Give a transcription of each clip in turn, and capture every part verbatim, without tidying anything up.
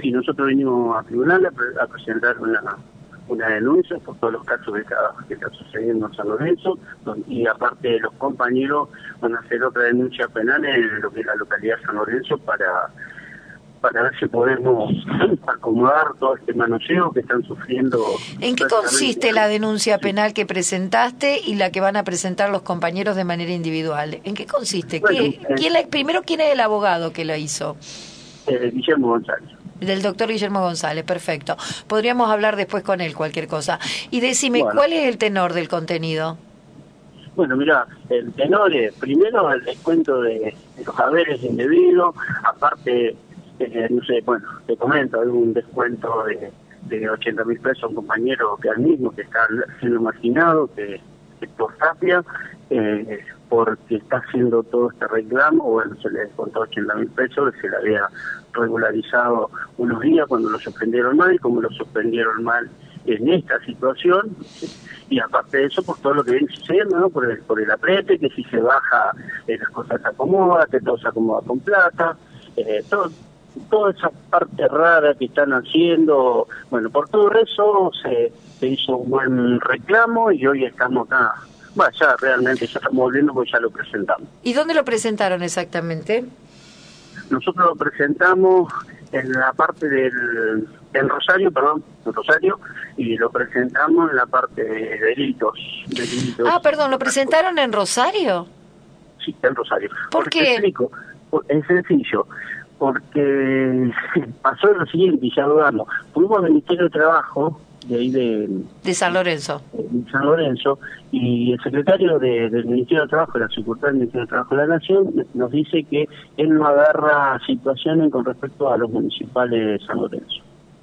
sí, nosotros vinimos a tribunal a, pre a presentar una, una denuncia por todos los casos que está, que está sucediendo en San Lorenzo, y aparte de los compañeros van a hacer otra denuncia penal en lo que es la localidad de San Lorenzo para... para ver si podemos acomodar todo este manoseo que están sufriendo. ¿En qué consiste la denuncia penal que presentaste y la que van a presentar los compañeros de manera individual? ¿En qué consiste? Bueno, ¿Qué, eh, ¿quién la, primero, ¿quién es el abogado que la hizo? Eh, Guillermo González. Del doctor Guillermo González, perfecto. Podríamos hablar después con él, cualquier cosa. Y decime, Bueno. ¿cuál es el tenor del contenido? Bueno, mira, el tenor es, primero, el descuento de, de los haberes indebidos, aparte... Eh, no sé, bueno, te comento, hay un descuento de, de ochenta mil pesos a un compañero que al mismo que está siendo marginado, que es por Tapia, eh, porque está haciendo todo este reclamo. Bueno, se le descontó ochenta mil pesos, se le había regularizado unos días cuando lo suspendieron mal, y como lo suspendieron mal en esta situación, y aparte de eso, por todo lo que viene sucediendo, ¿no? Por el, por el aprete, que si se baja, eh, las cosas se acomodan, que todo se acomoda con plata, eh, todo. Toda esa parte rara que están haciendo, bueno, por todo eso se, se hizo un buen reclamo y hoy estamos acá. Bueno, ya realmente ya estamos volviendo porque ya lo presentamos. ¿Y dónde lo presentaron exactamente? Nosotros lo presentamos en la parte del, en Rosario, perdón, en Rosario, y lo presentamos en la parte de delitos. delitos. Ah, perdón, ¿lo presentaron en Rosario? Sí, en Rosario. ¿Por Porque qué? Te explico, es sencillo. Porque pasó lo siguiente, y ya dudamos. Fuimos al Ministerio de Trabajo, de ahí de... De San Lorenzo. De San Lorenzo, y el secretario de, del Ministerio de Trabajo, la sucursal del Ministerio de Trabajo de la Nación, nos dice que él no agarra situaciones con respecto a los municipales de San Lorenzo.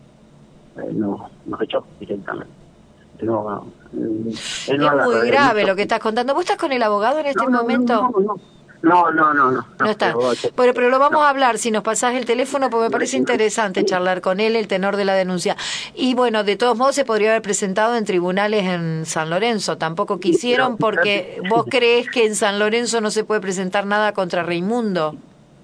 Eh, no, nos echó directamente. No, no, él no es agarra, muy grave él, lo que estás contando. ¿Vos estás con el abogado en este no, no, momento? No, no, no. No, no, no, no. No está. Pero, Bueno, pero lo vamos no. a hablar si nos pasás el teléfono, porque me parece interesante charlar con él, el tenor de la denuncia. Y bueno, de todos modos se podría haber presentado en tribunales en San Lorenzo. Tampoco quisieron, porque vos creés que en San Lorenzo no se puede presentar nada contra Raimundo.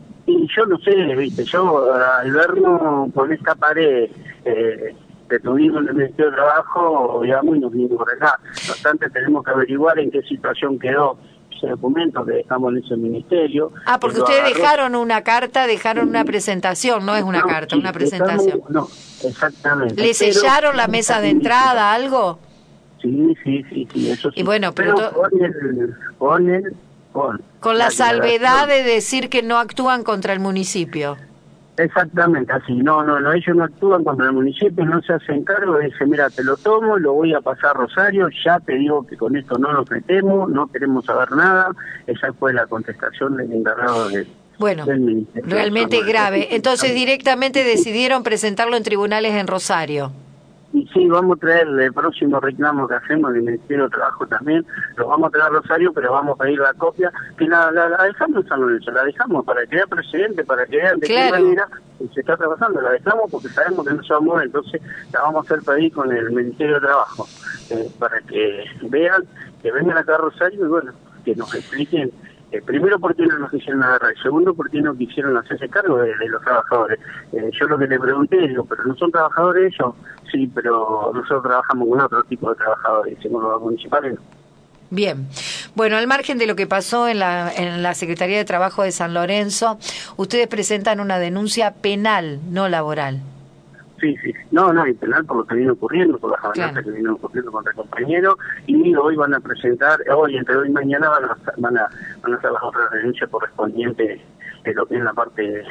Y yo no sé, viste, yo al vernos con esta pared, eh, detuvimos en el Ministerio de Trabajo, digamos, y nos vinimos por acá. No obstante, tenemos que averiguar en qué situación quedó ese documento que dejamos en ese ministerio. Ah, porque ustedes agarró... dejaron una carta, dejaron una presentación, no es una no, carta, sí, una presentación. Estamos, no, exactamente. ¿Le sellaron la mesa de entrada, algo? Sí, sí, sí, sí, eso sí. Y bueno, pero, pero to... con el, con el, con, con la, la salvedad de decir que no actúan contra el municipio. Exactamente, así, no, no, no, ellos no actúan contra el municipio, no se hacen cargo, dicen, mira, te lo tomo, lo voy a pasar a Rosario, ya te digo que con esto no nos metemos, no queremos saber nada. Esa fue la contestación del encargado de, bueno, del ministerio. Realmente grave. Entonces directamente decidieron presentarlo en tribunales en Rosario. Y sí, vamos a traer el próximo reclamo que hacemos del Ministerio de Trabajo también, lo vamos a traer a Rosario, pero vamos a pedir la copia, que la, la, la dejamos en San Lorenzo, la dejamos para que vea precedente, para que vean de claro. qué manera se está trabajando, la dejamos porque sabemos que no se va a mover, entonces la vamos a hacer pedir con el Ministerio de Trabajo, eh, para que vean, que vengan acá a Rosario y bueno, que nos expliquen. Eh, primero, ¿por qué no nos quisieron agarrar? Y segundo, ¿por qué no quisieron hacerse cargo de, de los trabajadores? Eh, yo lo que le pregunté, digo, ¿pero no son trabajadores ellos? Sí, pero nosotros trabajamos con otro tipo de trabajadores, según los municipales. Bien. Bueno, al margen de lo que pasó en la, en la Secretaría de Trabajo de San Lorenzo, ustedes presentan una denuncia penal, no laboral. Sí, sí. No, no, y penal por lo que viene ocurriendo, por las amenazas claro. que vienen ocurriendo contra el compañero, y hoy van a presentar, hoy, entre hoy y mañana, van a, van a, van a hacer las otras denuncias correspondientes de lo que es la parte de,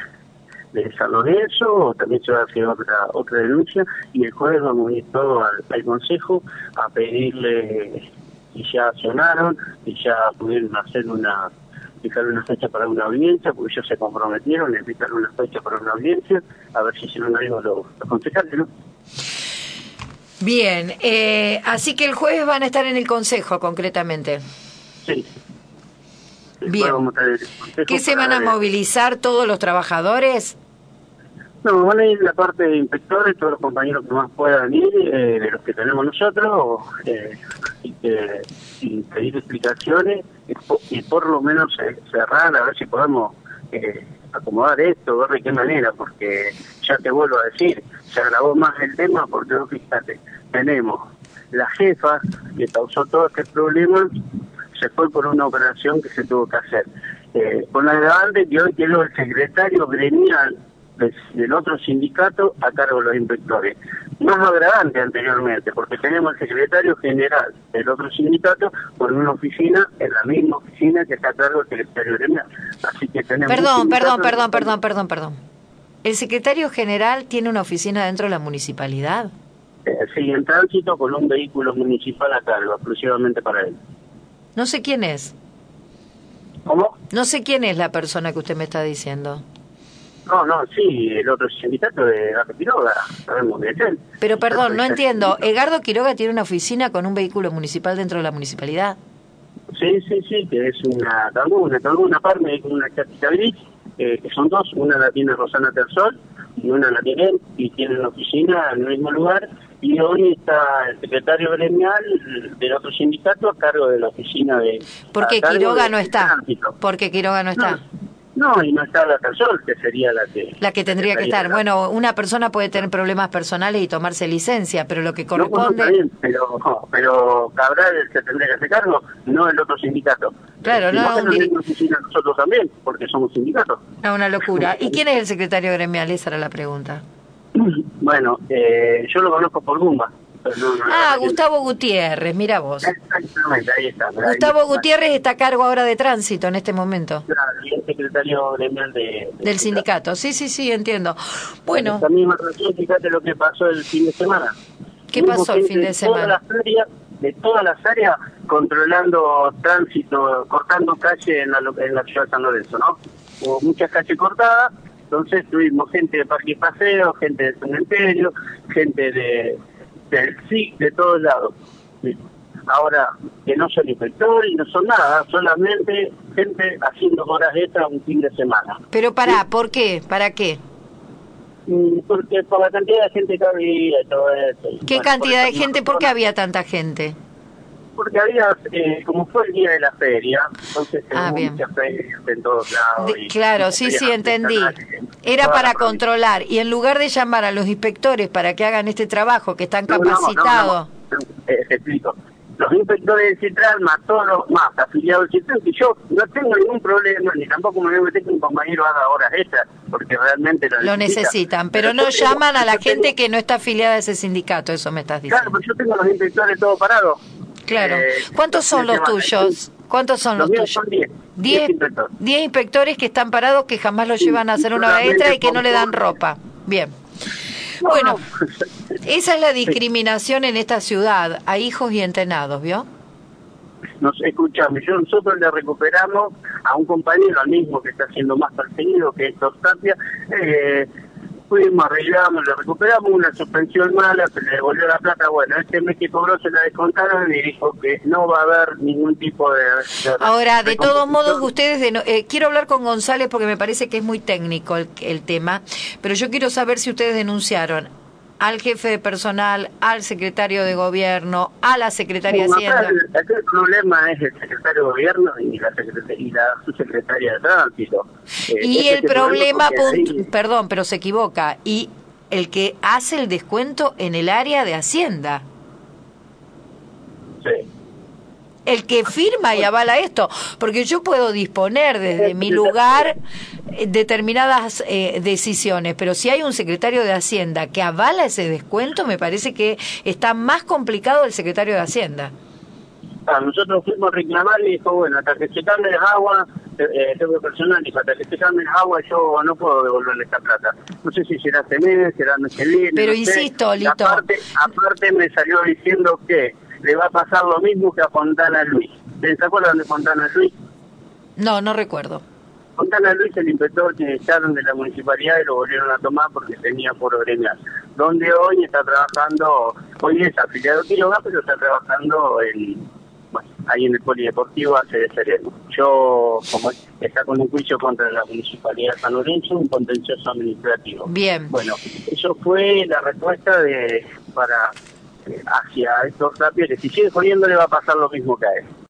de San Lorenzo, también se va a hacer otra, otra denuncia, y el jueves vamos a ir todo al, al Consejo a pedirle, y ya sonaron, y ya pudieron hacer una... fijar una fecha para una audiencia, porque ellos se comprometieron a fijar una fecha para una audiencia, a ver si hicieron algo los, los concejales, ¿no? Bien, eh, así que el jueves van a estar en el Consejo, concretamente. Sí. Bien. ¿Qué se van a movilizar todos los trabajadores? No, van a ir la parte de inspectores, todos los compañeros que más puedan ir, eh, de los que tenemos nosotros, eh, y, que, y pedir explicaciones y por, y por lo menos cerrar a ver si podemos eh, acomodar esto, ver de qué manera, porque ya te vuelvo a decir, se agravó más el tema porque, fíjate, tenemos la jefa que causó todo este problema, se fue por una operación que se tuvo que hacer. Eh, con la agravante que hoy quedó el secretario gremial del, del otro sindicato a cargo de los inspectores. Más agravante anteriormente, porque tenemos el secretario general del otro sindicato con una oficina, en la misma oficina que está a cargo del secretario gremial. Así que tenemos... Perdón, perdón, perdón, perdón, perdón, perdón. ¿El secretario general tiene una oficina dentro de la municipalidad? Eh, sí, en tránsito con un vehículo municipal a cargo, exclusivamente para él. No sé quién es. ¿Cómo? No sé quién es la persona que usted me está diciendo. No, no, sí, el otro sindicato de Edgardo Quiroga, sabemos que es él. Pero perdón, no entiendo. ¿Edgardo Quiroga tiene una oficina con un vehículo municipal dentro de la municipalidad? Sí, sí, sí, que es una Talguna, Talguna Parme, con una chatita gris, eh, que son dos, una la tiene Rosana Tersol y una la tiene él, y tienen la oficina en el mismo lugar, y hoy está el secretario gremial del otro sindicato a cargo de la oficina de... Porque Quiroga no está. Porque Quiroga no está. No, no, y no está la Tersol, que sería la que... La que tendría que estar. Bueno, una persona puede tener problemas personales y tomarse licencia, pero lo que corresponde... No, no, bien, pero, no, pero Cabral se tendría que hacer cargo, no el otro sindicato. Claro, no, no un dir... oficina nosotros también, porque somos sindicatos. No, una locura. ¿Y quién es el secretario gremial? Esa era la pregunta. Bueno, eh, yo lo conozco por Gumba. No, no, ah, no, Gustavo Gutiérrez, mira vos. Exactamente, ahí está. Gustavo ahí, Gutiérrez está a cargo ahora de tránsito en este momento. Claro, y el secretario gremial de, de del sindicato. Sí, sí, sí, entiendo. Bueno. Esta misma relación, fíjate lo que pasó el fin de semana. ¿Qué pasó el fin de semana? De todas las áreas, de todas las áreas controlando tránsito, cortando calle en la, en la ciudad de San Lorenzo, ¿no? Hubo muchas calles cortadas, entonces tuvimos gente de Parque y Paseo, gente de cementerio, gente de del S I C, de todos lados. Sí. Ahora, que no son inspectores, no son nada, solamente gente haciendo horas extras un fin de semana. Pero pará, ¿sí? ¿Por qué? ¿Para qué? Porque por la cantidad de gente que había y todo eso. ¿Qué bueno, cantidad de gente? ¿Por qué había tanta gente? Porque había, eh, como fue el día de la feria, entonces ah, hubo muchas ferias en todos lados. De, y, claro, y sí, sí, entendí. Era para controlar, y en lugar de llamar a los inspectores para que hagan este trabajo, que están no, capacitados... No, no, no, no. Eh, te explico. Los inspectores del Citral, más todos los más afiliados del Citral, que yo no tengo ningún problema, ni tampoco me voy a meter que un compañero haga horas extras, porque realmente lo, lo necesita. necesitan, pero, pero no tengo, llaman a la gente tengo... que no está afiliada a ese sindicato, eso me estás diciendo. Claro, pero yo tengo los inspectores todos parados. Claro. Eh, ¿Cuántos son los tuyos? ¿Cuántos son los, los tuyos? Son diez. diez, diez inspectores que están parados, que jamás los llevan a hacer una hora extra y que no le dan ropa. Bien. No, bueno, no. Esa es la discriminación en esta ciudad, a hijos y entrenados, ¿vio? Nos escuchamos, yo nosotros le recuperamos a un compañero, al mismo que está siendo más perseguido, que es Héctor Tapia, eh, fuimos, arreglamos, le recuperamos una suspensión mala, se le devolvió la plata, bueno, este mes que cobró se la descontaron y dijo que no va a haber ningún tipo de... de Ahora, de todos modos, ustedes, de no, eh, quiero hablar con González porque me parece que es muy técnico el, el tema, pero yo quiero saber si ustedes denunciaron al jefe de personal, al secretario de gobierno, a la secretaria de Hacienda. El, el problema es el secretario de gobierno y la, y la subsecretaria de tránsito. Eh, y el problema, ahí... perdón, pero se equivoca, y el que hace el descuento en el área de Hacienda. Sí. El que firma y avala esto, porque yo puedo disponer desde mi lugar determinadas eh, decisiones, pero si hay un secretario de Hacienda que avala ese descuento, me parece que está más complicado el secretario de Hacienda. Ah, nosotros fuimos a reclamar y dijo, bueno, hasta que se cambie las aguas, eh, tengo personal, dijo, hasta que se cambie las aguas yo no puedo devolverle esta plata. No sé si será este mes, será el mes que viene. Pero no insisto, sé. Lito. Aparte, aparte me salió diciendo que le va a pasar lo mismo que a Fontana Luis. ¿Se acuerdan de Fontana Luis? No, no recuerdo. Fontana Luis, el inspector que echaron de la municipalidad y lo volvieron a tomar porque tenía foro gremial. Donde hoy está trabajando, hoy es afiliado Quiroga, pero está trabajando en, bueno, ahí en el polideportivo hace de sereno. Yo, como está con un juicio contra la municipalidad de San Lorenzo, un contencioso administrativo. Bien. Bueno, eso fue la respuesta de para... hacia estos Tapia, que si sigue jodiendo le va a pasar lo mismo que a él.